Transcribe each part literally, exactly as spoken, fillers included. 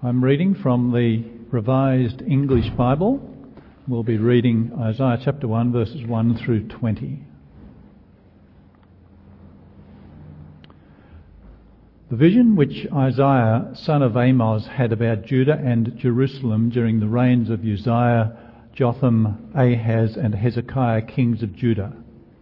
I'm reading from the Revised English Bible. We'll be reading Isaiah chapter one, verses one through twenty. The vision which Isaiah, son of Amos, had about Judah and Jerusalem during the reigns of Uzziah, Jotham, Ahaz, and Hezekiah, kings of Judah.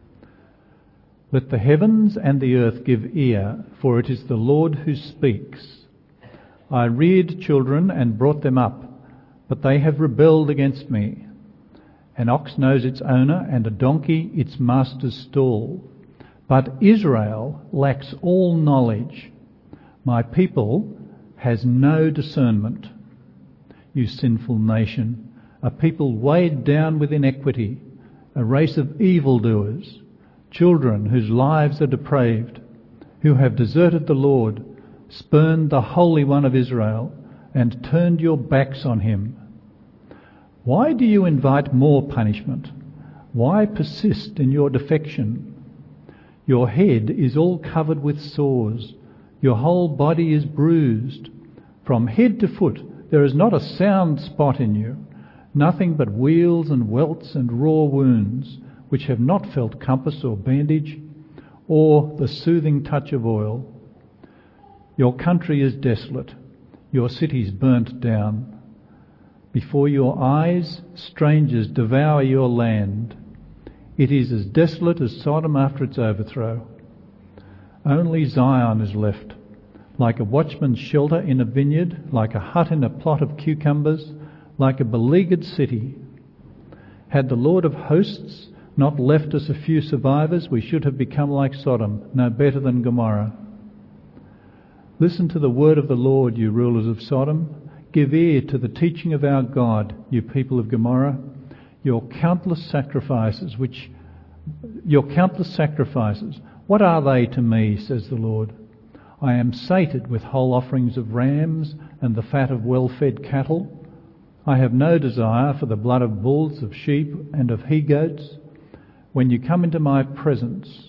Let the heavens and the earth give ear, for it is the Lord who speaks. I reared children and brought them up, but they have rebelled against me. An ox knows its owner, and a donkey its master's stall. But Israel lacks all knowledge. My people has no discernment. You sinful nation, a people weighed down with iniquity, a race of evildoers, children whose lives are depraved, who have deserted the Lord, spurned the Holy One of Israel, and turned your backs on him. Why do you invite more punishment? Why persist in your defection? Your head is all covered with sores. Your whole body is bruised. From head to foot there is not a sound spot in you, nothing but wheals and welts and raw wounds, which have not felt compass or bandage, or the soothing touch of oil. Your country is desolate, your cities burnt down. Before your eyes, strangers devour your land. It is as desolate as Sodom after its overthrow. Only Zion is left, like a watchman's shelter in a vineyard, like a hut in a plot of cucumbers, like a beleaguered city. Had the Lord of hosts not left us a few survivors, we should have become like Sodom, no better than Gomorrah. Listen to the word of the Lord, you rulers of Sodom. Give ear to the teaching of our God, you people of Gomorrah. Your countless sacrifices, which, your countless sacrifices, what are they to me, says the Lord? I am sated with whole offerings of rams and the fat of well-fed cattle. I have no desire for the blood of bulls, of sheep, and of he-goats. When you come into my presence,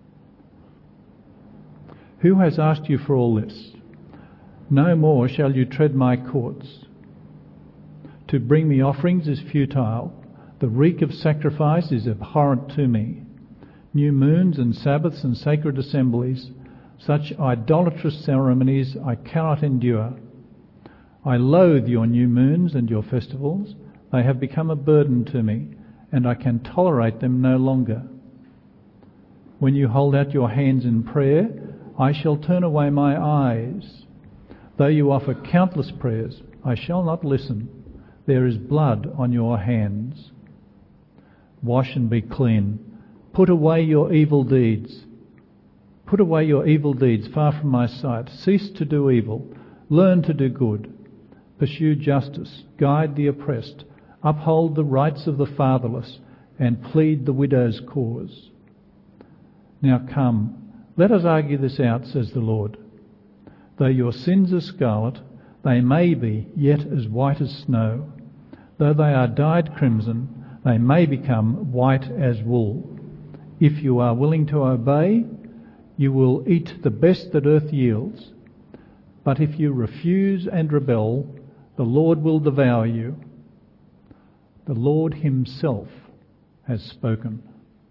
who has asked you for all this? No more shall you tread my courts. To bring me offerings is futile. The reek of sacrifice is abhorrent to me. New moons and Sabbaths and sacred assemblies, such idolatrous ceremonies I cannot endure. I loathe your new moons and your festivals. They have become a burden to me, and I can tolerate them no longer. When you hold out your hands in prayer, I shall turn away my eyes. Though you offer countless prayers, I shall not listen. There is blood on your hands. Wash and be clean. Put away your evil deeds. Put away your evil deeds far from my sight. Cease to do evil. Learn to do good. Pursue justice. Guide the oppressed. Uphold the rights of the fatherless, and plead the widow's cause. Now come, let us argue this out, says the Lord. Though your sins are scarlet, they may be yet as white as snow. Though they are dyed crimson, they may become white as wool. If you are willing to obey, you will eat the best that earth yields. But if you refuse and rebel, the Lord will devour you. The Lord himself has spoken.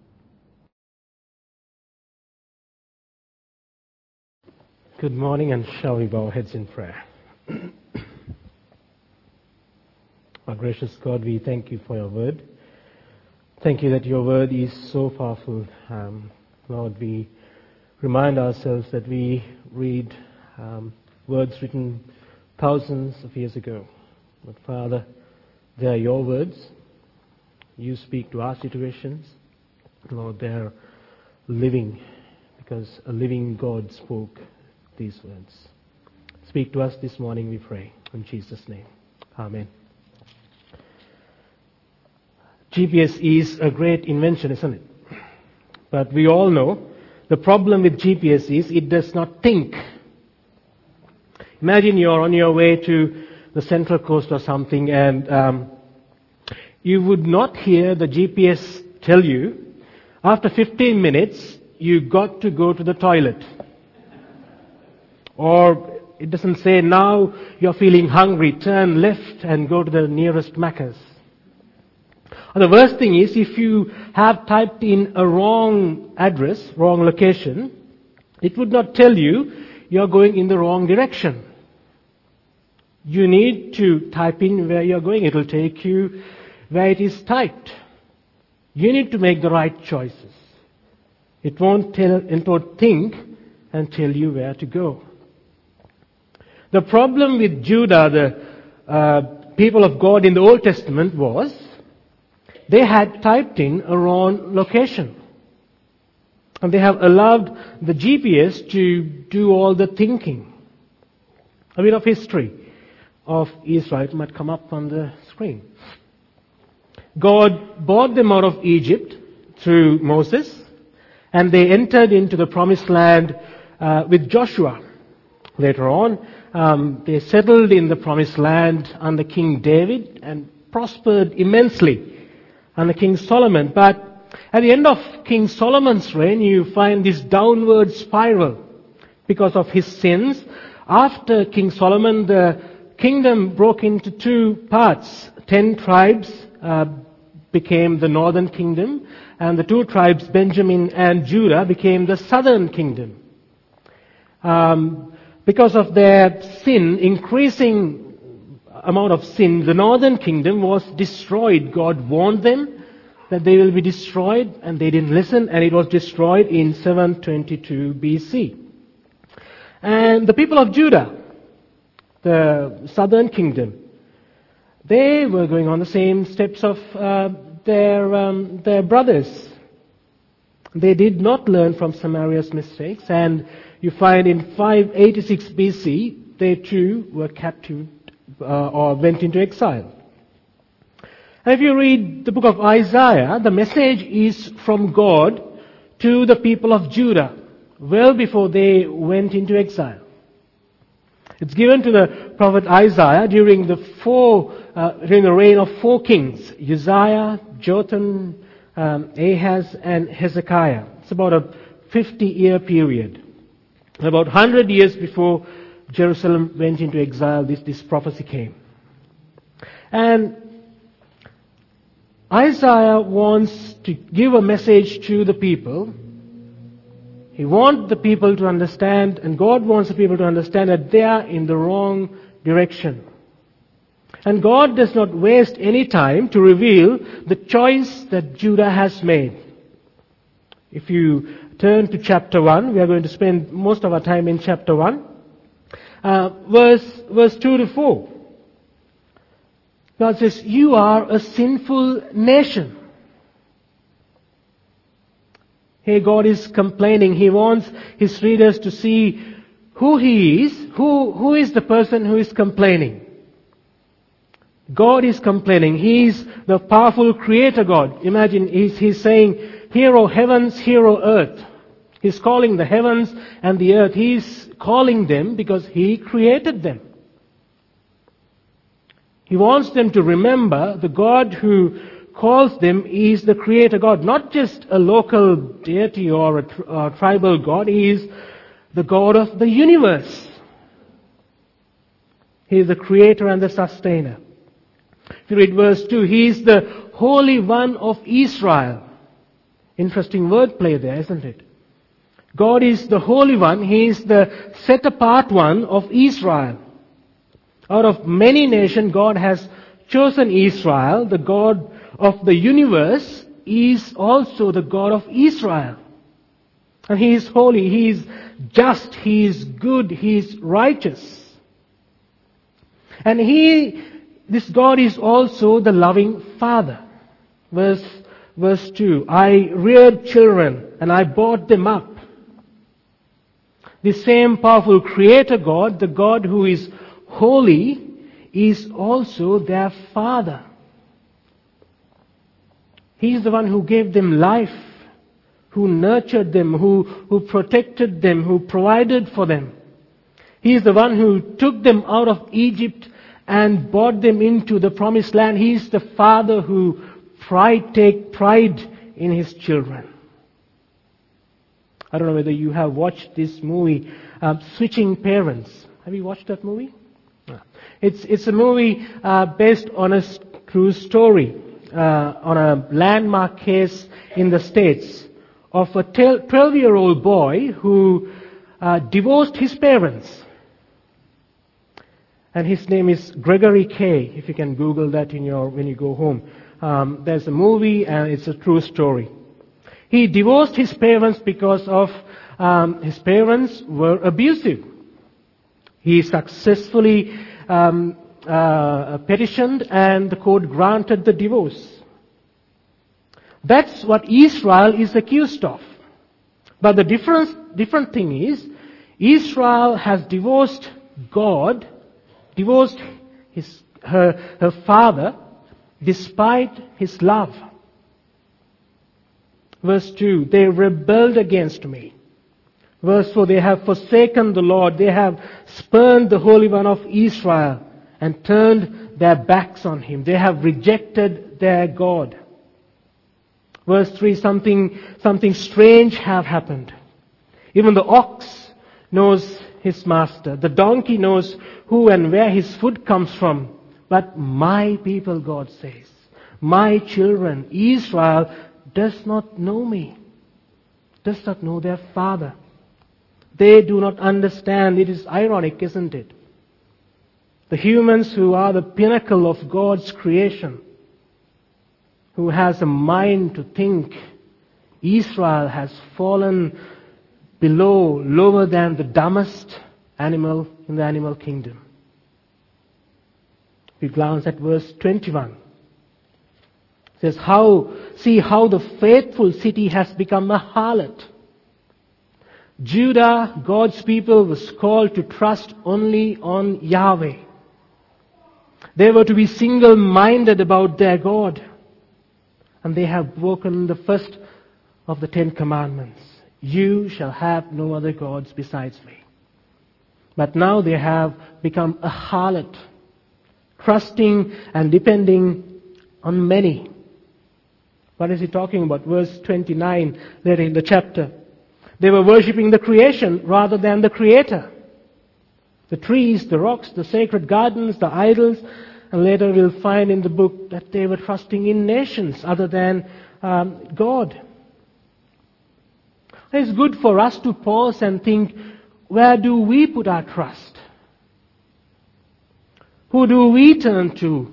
Good morning, and shall we bow our heads in prayer? Our gracious God, we thank you for your word. Thank you that your word is so powerful. Um, Lord, we remind ourselves that we read um, words written thousands of years ago. But Father, they are your words. You speak to our situations. Lord, they are living, because a living God spoke these words. Speak to us this morning, we pray. In Jesus' name. Amen. G P S is a great invention, isn't it? But we all know the problem with G P S is it does not think. Imagine you're on your way to the Central Coast or something, and um, you would not hear the G P S tell you, after fifteen minutes, you got to go to the toilet. Or It doesn't say now you're feeling hungry, turn left and go to the nearest Macca's. And the worst thing is if you have typed in a wrong address, wrong location, it would not tell you you're going in the wrong direction. You need to type in where you're going. It will take you where it is typed. You need to make the right choices. It won't tell, it won't think and tell you where to go. The problem with Judah, the uh, people of God in the Old Testament, was they had typed in a wrong location. And they have allowed the G P S to do all the thinking. A bit of history of Israel might come up on the screen. God brought them out of Egypt through Moses, and they entered into the promised land uh, with Joshua. Later on, um, they settled in the promised land under King David and prospered immensely under King Solomon. But at the end of King Solomon's reign, you find this downward spiral because of his sins. After King Solomon, the kingdom broke into two parts. Ten tribes uh, became the northern kingdom, and the two tribes, Benjamin and Judah, became the southern kingdom. Um, because of their sin, increasing amount of sin, the northern kingdom was destroyed. God warned them that they will be destroyed, and they didn't listen, and it was destroyed in seven twenty-two B C. And the people of Judah, the southern kingdom, they were going on the same steps of uh, their um, their brothers. They did not learn from Samaria's mistakes, and you find in five eighty-six B C, they too were captive uh, or went into exile. And if you read the book of Isaiah, the message is from God to the people of Judah well before they went into exile. It's given to the prophet Isaiah during the four, uh, during the reign of four kings: Uzziah, Jotham, um, Ahaz, and Hezekiah. It's about a fifty-year period. About one hundred years before Jerusalem went into exile, this, this prophecy came. And Isaiah wants to give a message to the people. He wants the people to understand, and God wants the people to understand that they are in the wrong direction. And God does not waste any time to reveal the choice that Judah has made. If you turn to chapter one, we are going to spend most of our time in chapter one, uh, verse, verse two to four. God says, "You are a sinful nation." Here God is complaining. He wants His readers to see who He is, who, who is the person who is complaining. God is complaining. He is the powerful creator God. Imagine, He's, he's saying, "Hear, O heavens, hear, O earth." He's calling the heavens and the earth. He's calling them because He created them. He wants them to remember the God who calls them is the creator God, not just a local deity or a, tri- or a tribal God. He is the God of the universe. He is the creator and the sustainer. If you read verse two, He is the Holy One of Israel. Interesting wordplay there, isn't it? God is the Holy One. He is the set apart one of Israel. Out of many nations, God has chosen Israel. The God of the universe is also the God of Israel. And He is holy, He is just, He is good, He is righteous. And He, this God is also the loving Father. Verse, verse two, "I reared children and I brought them up." The same powerful Creator God, the God who is holy, is also their Father. He is the one who gave them life, who nurtured them, who, who protected them, who provided for them. He is the one who took them out of Egypt and brought them into the promised land. He is the Father who pride, take pride in His children. I don't know whether you have watched this movie, uh, Switching Parents. Have you watched that movie? No. It's, it's a movie uh, based on a true story, uh, on a landmark case in the States of a twelve-year-old boy who uh, divorced his parents. And his name is Gregory Kay, if you can Google that in your when you go home. Um, there's a movie and it's a true story. He divorced his parents because of um, his parents were abusive. He successfully um, uh, petitioned and the court granted the divorce. That's what Israel is accused of. But the difference, different thing is, Israel has divorced God, divorced his, her, her father, despite his love. Verse two, they rebelled against me. Verse four, they have forsaken the Lord. They have spurned the Holy One of Israel and turned their backs on Him. They have rejected their God. Verse three, something, something strange have happened. Even the ox knows his master. The donkey knows who and where his food comes from. But my people, God says, my children, Israel, does not know me, does not know their Father. They do not understand. It is ironic, isn't it? The humans who are the pinnacle of God's creation, who has a mind to think, Israel has fallen below, lower than the dumbest animal in the animal kingdom. We glance at verse twenty-one. It says, how, see how the faithful city has become a harlot. Judah, God's people, was called to trust only on Yahweh. They were to be single-minded about their God. And they have broken the first of the Ten Commandments. You shall have no other gods besides me. But now they have become a harlot, trusting and depending on many. What is he talking about? Verse twenty-nine, later in the chapter. They were worshipping the creation rather than the Creator. The trees, the rocks, the sacred gardens, the idols. And later we'll find in the book that they were trusting in nations other than um, God. It's good for us to pause and think, where do we put our trust? Who do we turn to?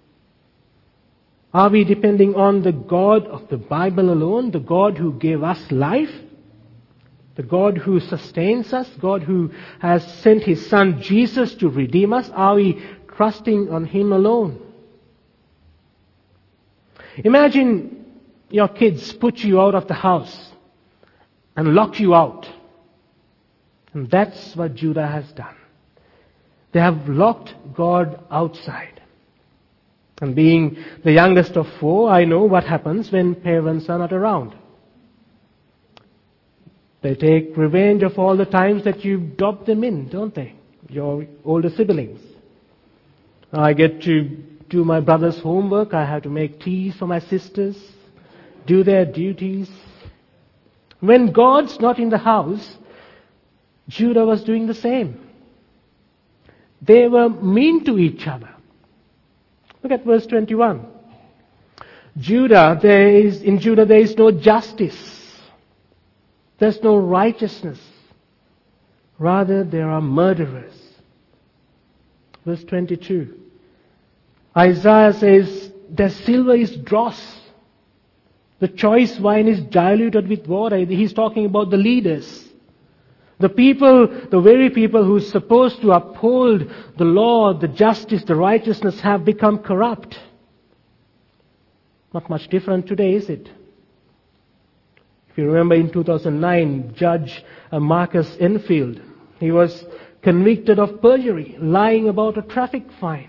Are we depending on the God of the Bible alone, the God who gave us life, the God who sustains us, God who has sent His Son Jesus to redeem us? Are we trusting on Him alone? Imagine your kids put you out of the house and lock you out. And that's what Judah has done. They have locked God outside. And being the youngest of four, I know what happens when parents are not around. They take revenge of all the times that you dropped them in, don't they? Your older siblings. I get to do my brother's homework. I have to make teas for my sisters, do their duties. When God's not in the house, Judah was doing the same. They were mean to each other. Look at verse twenty-one. Judah, there is, in Judah there is no justice. There's no righteousness. Rather, there are murderers. Verse twenty-two. Isaiah says, their silver is dross. The choice wine is diluted with water. He's talking about the leaders. The people, the very people who are supposed to uphold the law, the justice, the righteousness have become corrupt. Not much different today, is it? If you remember in two thousand nine, Judge Marcus Enfield, he was convicted of perjury, lying about a traffic fine.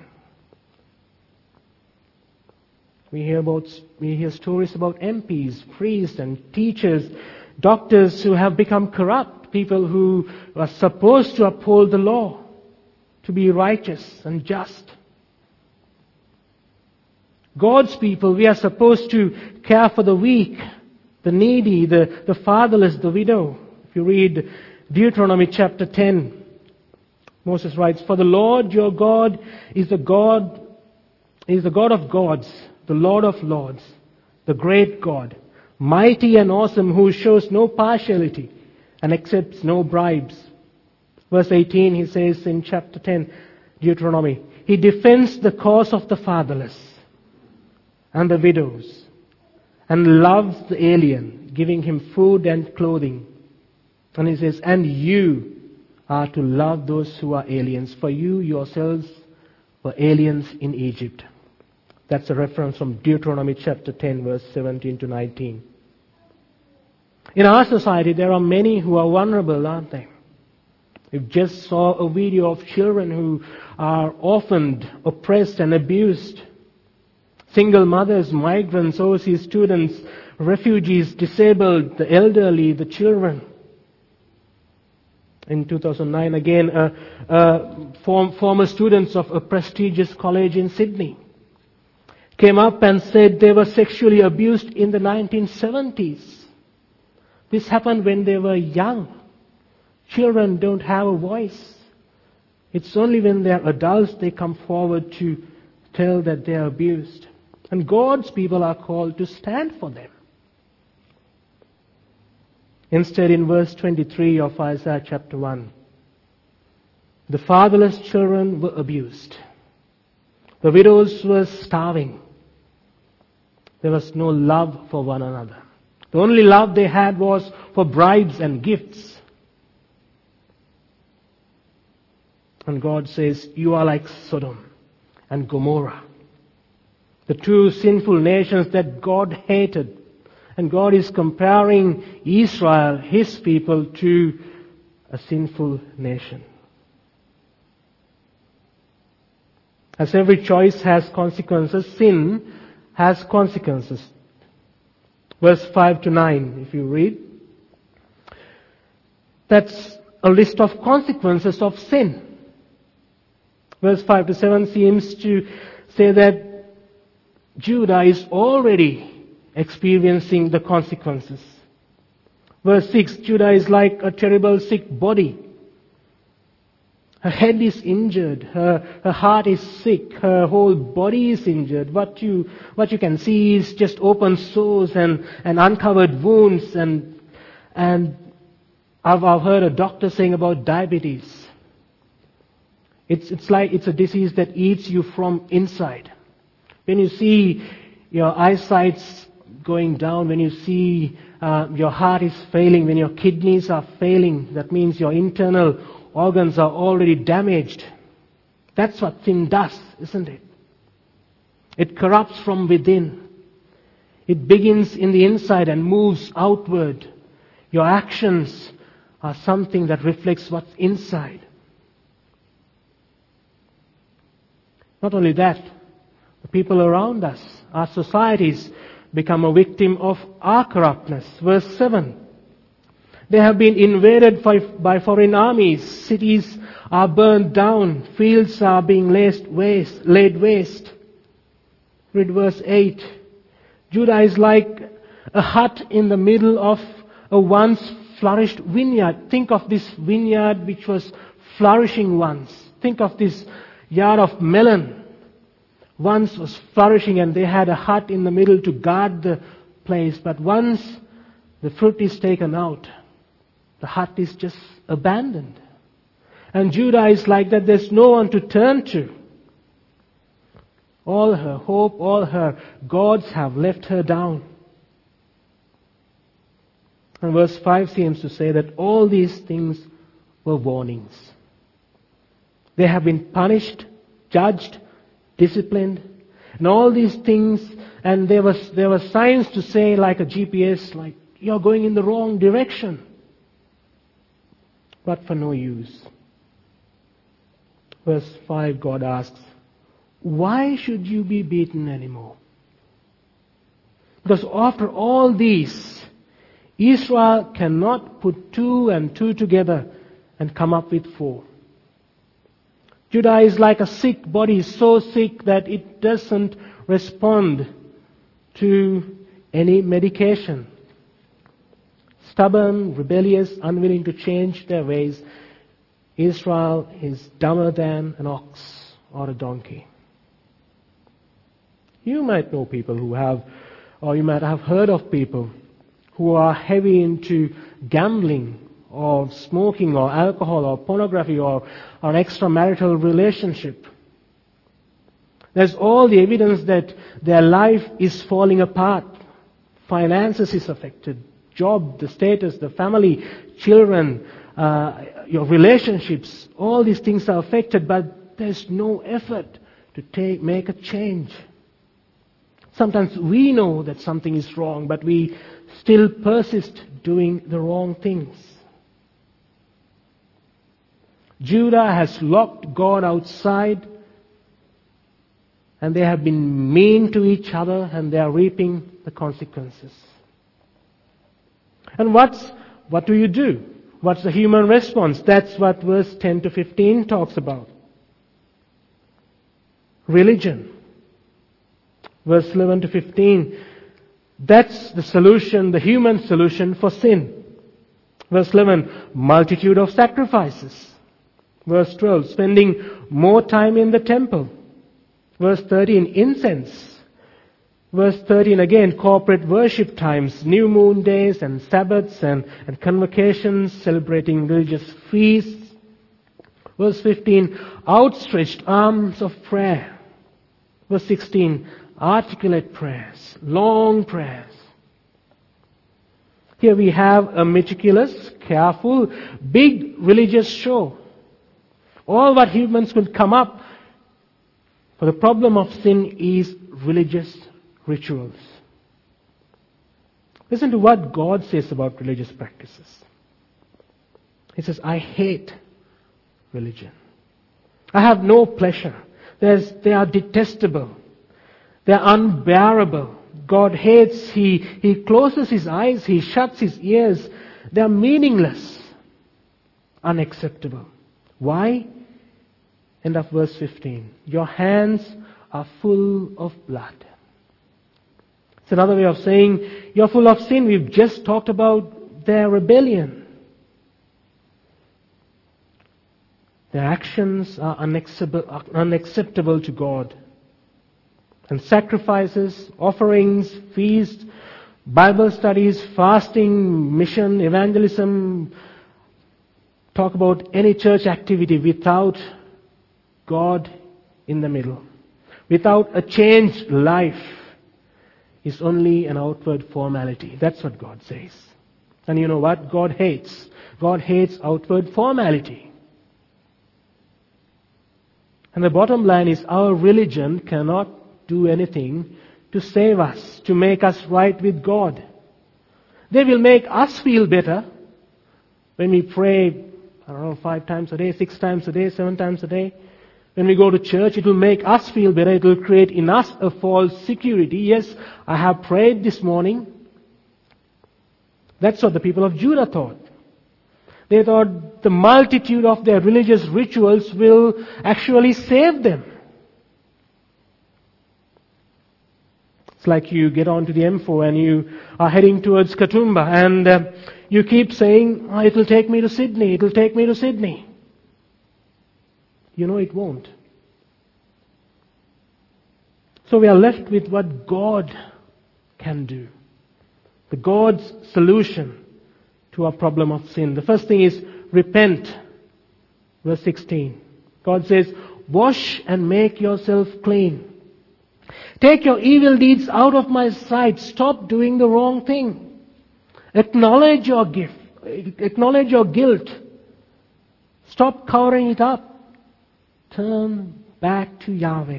We hear about, we hear stories about M Ps, priests and teachers, doctors who have become corrupt, people who are supposed to uphold the law, to be righteous and just. God's people, we are supposed to care for the weak, the needy, the, the fatherless, the widow. If you read Deuteronomy chapter ten, Moses writes, "For the Lord your God is the God, is the God of gods, the Lord of lords, the great God, mighty and awesome, who shows no partiality and accepts no bribes." Verse eighteen, he says in chapter ten, Deuteronomy, "He defends the cause of the fatherless and the widows, and loves the alien, giving him food and clothing." And he says, "And you are to love those who are aliens, for you yourselves were aliens in Egypt." That's a reference from Deuteronomy chapter ten, verse seventeen to nineteen. In our society, there are many who are vulnerable, aren't they? We just saw a video of children who are orphaned, oppressed and abused. Single mothers, migrants, overseas students, refugees, disabled, the elderly, the children. In two thousand nine, again, uh, uh, form, former students of a prestigious college in Sydney came up and said they were sexually abused in the nineteen seventies. This happened when they were young. Children don't have a voice. It's only when they're adults they come forward to tell that they're abused. And God's people are called to stand for them. Instead, in verse twenty-three of Isaiah chapter one, the fatherless children were abused. The widows were starving. There was no love for one another. The only love they had was for bribes and gifts. And God says, "You are like Sodom and Gomorrah," the two sinful nations that God hated. And God is comparing Israel, His people, to a sinful nation. As every choice has consequences, sin has consequences. Verse five to nine, if you read, that's a list of consequences of sin. Verse five to seven seems to say that Judah is already experiencing the consequences. Verse six, Judah is like a terrible sick body. Her head is injured, her, her heart is sick, her whole body is injured. What you, what you can see is just open sores and, and uncovered wounds, and, and I've, I've heard a doctor saying about diabetes. It's, it's like it's a disease that eats you from inside. When you see your eyesight's going down, when you see uh, your heart is failing, when your kidneys are failing, that means your internal organs are already damaged. That's what sin does, isn't it? It corrupts from within. It begins in the inside and moves outward. Your actions are something that reflects what's inside. Not only that, the people around us, our societies, become a victim of our corruptness. Verse seven. They have been invaded by, by foreign armies. Cities are burned down. Fields are being laid waste. Laid waste. Read verse eight. Judah is like a hut in the middle of a once flourished vineyard. Think of this vineyard which was flourishing once. Think of this yard of melon. Once was flourishing, and they had a hut in the middle to guard the place. But once the fruit is taken out, the hut is just abandoned. And Judah is like that. There's no one to turn to. All her hope, all her gods have left her down. And verse five seems to say that all these things were warnings. They have been punished, judged, disciplined, and all these things, and there was there were signs to say, like a G P S, like, you're going in the wrong direction. But for no use. Verse five, God asks, why should you be beaten anymore? Because after all these, Israel cannot put two and two together and come up with four. Judah is like a sick body, so sick that it doesn't respond to any medication. Stubborn, rebellious, unwilling to change their ways. Israel is dumber than an ox or a donkey. You might know people who have, or you might have heard of people who are heavy into gambling or smoking or alcohol or pornography or, or an extramarital relationship. There's all the evidence that their life is falling apart. Finances is affected. Job, the status, the family, children, uh, your relationships, all these things are affected, but there's no effort to take, make a change. Sometimes we know that something is wrong, but we still persist doing the wrong things. Judah has locked God outside, and they have been mean to each other, and they are reaping the consequences. And what's, what do you do? What's the human response? That's what verse ten to fifteen talks about. Religion. Verse eleven to fifteen. That's the solution, the human solution for sin. Verse eleven, multitude of sacrifices. Verse twelve, spending more time in the temple. Verse thirteen, incense. Verse thirteen again, corporate worship times, new moon days and Sabbaths and, and convocations, celebrating religious feasts. Verse fifteen, outstretched arms of prayer. Verse sixteen, articulate prayers, long prayers. Here we have a meticulous, careful, big religious show. All what humans could come up for the problem of sin is religious rituals. Listen to what God says about religious practices. He says, I hate religion. I have no pleasure. There's, they are detestable. They're unbearable. God hates. He, he closes his eyes. He shuts his ears. They're meaningless. Unacceptable. Why? End of verse fifteen. Your hands are full of blood. It's another way of saying you're full of sin. We've just talked about their rebellion. Their actions are unacceptable, unacceptable to God. And sacrifices, offerings, feasts, Bible studies, fasting, mission, evangelism, talk about any church activity without God in the middle, without a changed life, is only an outward formality. That's what God says. And you know what? God hates. God hates outward formality. And the bottom line is our religion cannot do anything to save us, to make us right with God. They will make us feel better when we pray, I don't know, five times a day, six times a day, seven times a day. When we go to church, it will make us feel better. It will create in us a false security. Yes, I have prayed this morning. That's what the people of Judah thought. They thought the multitude of their religious rituals will actually save them. It's like you get onto the M four and you are heading towards Katoomba and uh, you keep saying, oh, it'll take me to Sydney, it'll take me to Sydney. You know it won't. So we are left with what God can do. The God's solution to our problem of sin. The first thing is repent. Verse sixteen. God says, wash and make yourself clean. Take your evil deeds out of my sight. Stop doing the wrong thing. Acknowledge your gift. Acknowledge your guilt. Stop covering it up. Turn back to Yahweh.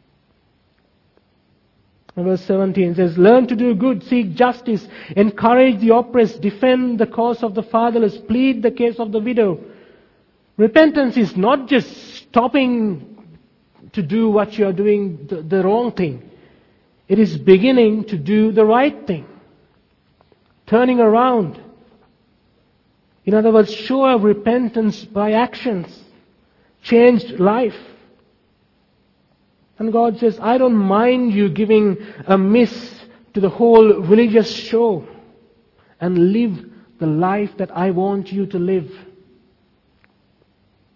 And verse seventeen says, learn to do good, seek justice, encourage the oppressed, defend the cause of the fatherless, plead the case of the widow. Repentance is not just stopping to do what you are doing, the, the wrong thing. It is beginning to do the right thing. Turning around. In other words, show of repentance by actions. Changed life. And God says, I don't mind you giving a miss to the whole religious show and live the life that I want you to live.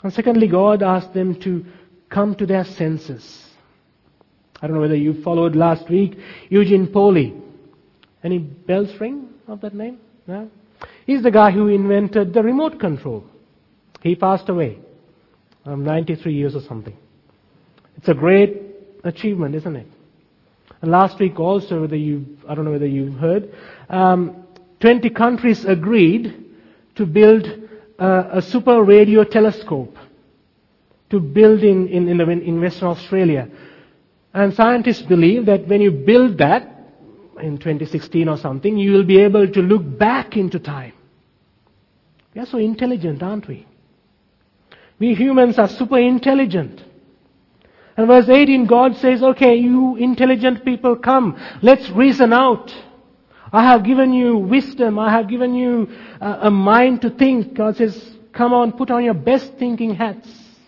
And secondly, God asked them to come to their senses. I don't know whether you followed last week Eugene Poley. Any bells ring of that name? No? He's the guy who invented the remote control. He passed away. Um, ninety-three years or something. It's a great achievement, isn't it? And last week also, whether you, I don't know whether you've heard, um, twenty countries agreed to build uh, a super radio telescope to build in, in, in, the, in Western Australia. And scientists believe that when you build that, in twenty sixteen or something, you will be able to look back into time. We are so intelligent, aren't we? We humans are super intelligent. And verse eighteen, God says, okay, you intelligent people, come, let's reason out. I have given you wisdom, I have given you a, a mind to think. God says, come on, put on your best thinking hats.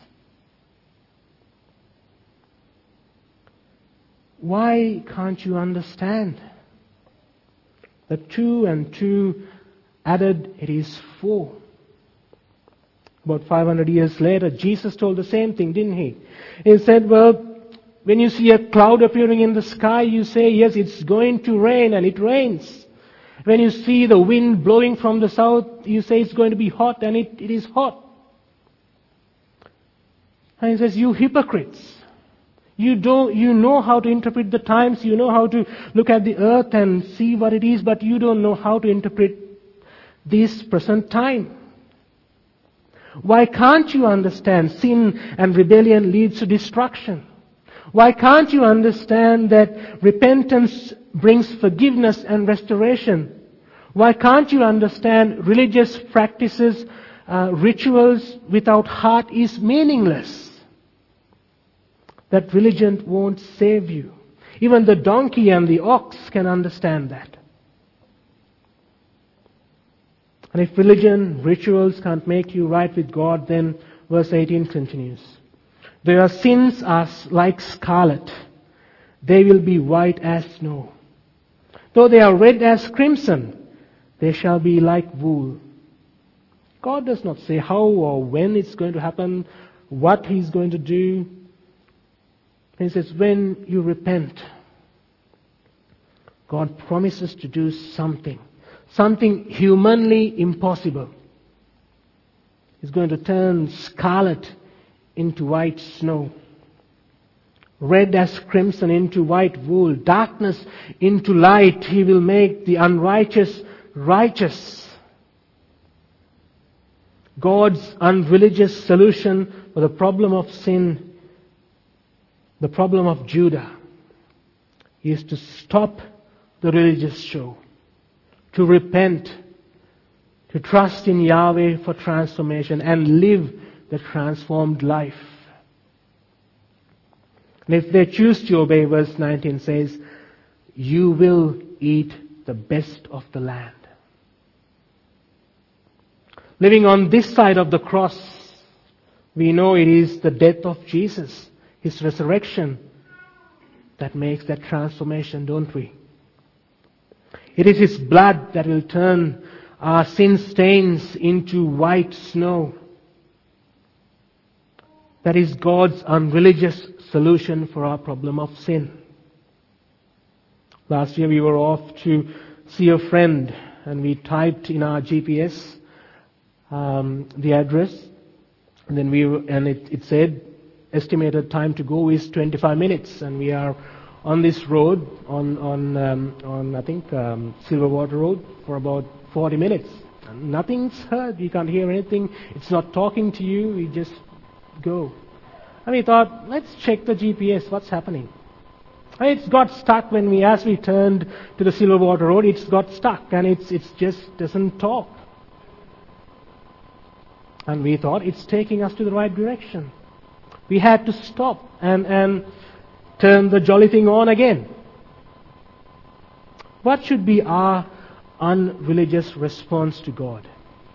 Why can't you understand? The two and two added, it is four. About five hundred years later, Jesus told the same thing, didn't he? He said, well, when you see a cloud appearing in the sky, you say, yes, it's going to rain, and it rains. When you see the wind blowing from the south, you say it's going to be hot, and it, it is hot. And he says, you hypocrites. You don't, you know how to interpret the times, you know how to look at the earth and see what it is, but you don't know how to interpret this present time. Why can't you understand sin and rebellion leads to destruction? Why can't you understand that repentance brings forgiveness and restoration? Why can't you understand religious practices, uh, rituals without heart is meaningless? That religion won't save you. Even the donkey and the ox can understand that. And if religion, rituals can't make you right with God, then verse eighteen continues. Their sins are like scarlet. They will be white as snow. Though they are red as crimson, they shall be like wool. God does not say how or when it's going to happen, what He's going to do. He says, when you repent, God promises to do something. Something humanly impossible. He's going to turn scarlet into white snow. Red as crimson into white wool. Darkness into light. He will make the unrighteous righteous. God's unreligious solution for the problem of sin, the problem of Judah, is to stop the religious show, to repent, to trust in Yahweh for transformation and live the transformed life. And if they choose to obey, verse nineteen says, you will eat the best of the land. Living on this side of the cross, we know it is the death of Jesus, His resurrection, that makes that transformation, don't we? It is His blood that will turn our sin stains into white snow. That is God's unreligious solution for our problem of sin. Last year we were off to see a friend, and we typed in our G P S um, the address, and then we and it, it said estimated time to go is twenty-five minutes, and we are on this road on on um, on I think um, Silverwater Road for about forty minutes. And nothing's heard. You can't hear anything. It's not talking to you. We just go. And we thought, let's check the G P S. What's happening? And it's got stuck when we, as we turned to the Silverwater Road, it's got stuck, and it's it's just doesn't talk. And we thought it's taking us to the right direction. We had to stop and, and turn the jolly thing on again. What should be our unreligious response to God?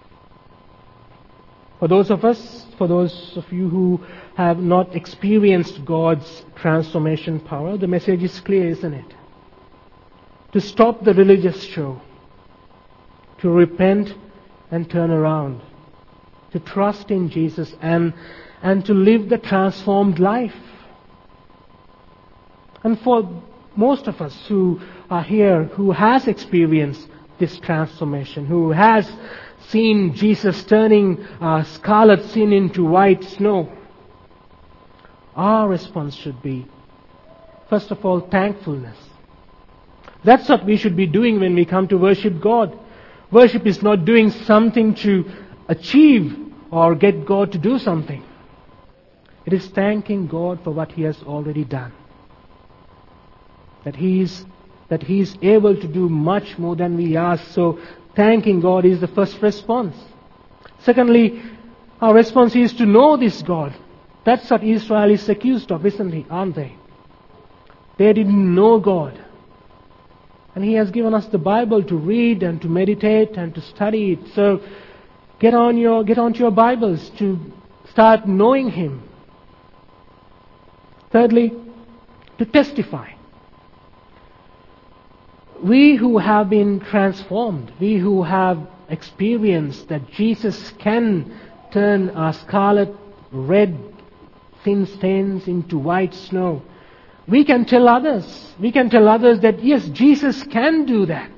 For those of us, for those of you who have not experienced God's transformation power, the message is clear, isn't it? To stop the religious show, to repent and turn around. to trust in Jesus and, and to live the transformed life. And for most of us who are here, who has experienced this transformation, who has seen Jesus turning uh, scarlet sin into white snow, our response should be, first of all, thankfulness. That's what we should be doing when we come to worship God. Worship is not doing something to achieve or get God to do something. It is thanking God for what He has already done. That He is, that He is able to do much more than we ask. So thanking God is the first response. Secondly, our response is to know this God. That's what Israel is accused of, isn't it? Aren't they? They didn't know God. And He has given us the Bible to read and to meditate and to study it. So get on your get onto your Bibles to start knowing Him. Thirdly, to testify. We who have been transformed, we who have experienced that Jesus can turn our scarlet red sin stains into white snow, we can tell others, we can tell others that yes, Jesus can do that.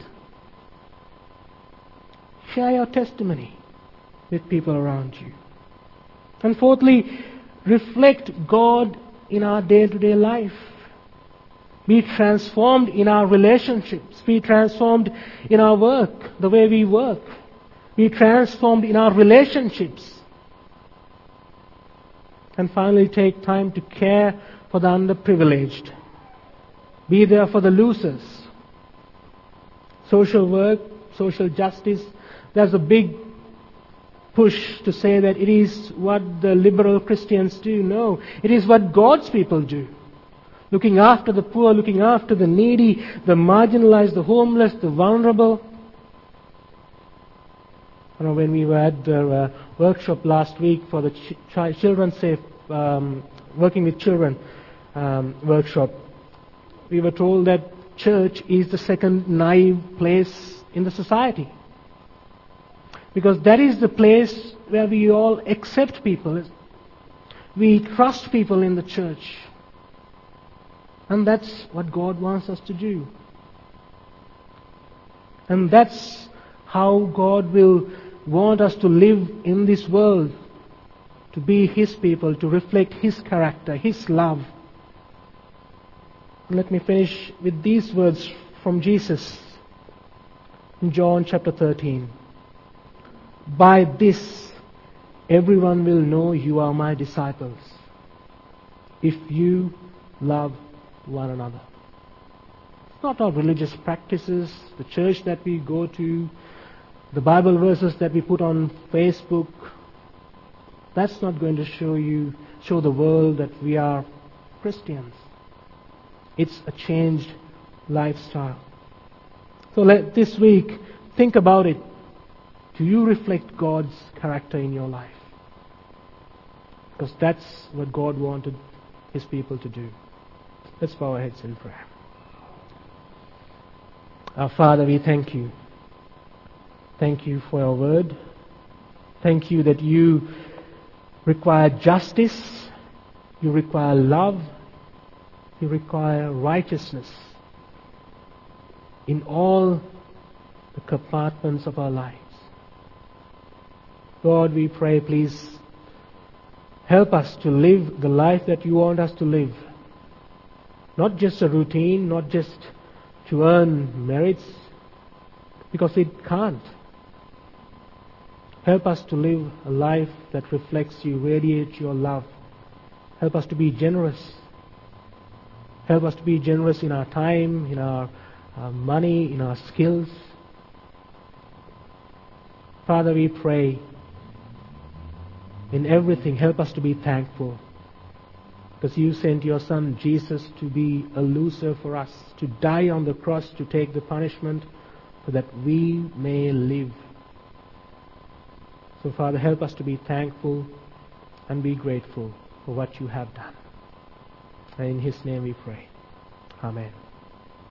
Share your testimony with people around you. And fourthly, reflect God in our day-to-day life. Be transformed in our relationships. Be transformed in our work, the way we work. Be transformed in our relationships. And finally, take time to care for the underprivileged. Be there for the losers. Social work, social justice, there's a big push to say that it is what the liberal Christians do. No, it is what God's people do. Looking after the poor, looking after the needy, the marginalized, the homeless, the vulnerable. You know, when we were at the uh, workshop last week for the ch- ch- Children's Safe, um, working with children um, workshop, we were told that church is the second naive place in the society. Because that is the place where we all accept people. We trust people in the church. And that's what God wants us to do. And that's how God will want us to live in this world, to be His people, to reflect His character, His love. And let me finish with these words from Jesus in John chapter thirteen. By this, everyone will know you are my disciples, if you love one another. It's not our religious practices, the church that we go to, the Bible verses that we put on Facebook. That's not going to show you, show the world that we are Christians. It's a changed lifestyle. So let this week, think about it. Do you reflect God's character in your life? Because that's what God wanted His people to do. Let's bow our heads in prayer. Our Father, we thank you. Thank you for your word. Thank you that you require justice, you require love, you require righteousness in all the compartments of our lives. Lord, we pray, please help us to live the life that you want us to live. Not just a routine, not just to earn merits, because it can't. Help us to live a life that reflects you, radiates your love. Help us to be generous. Help us to be generous in our time, in our, our money, in our skills. Father, we pray, in everything, help us to be thankful. Because you sent your Son, Jesus, to be a loser for us, to die on the cross, to take the punishment, so that we may live. So, Father, help us to be thankful and be grateful for what you have done. And in His name we pray. Amen.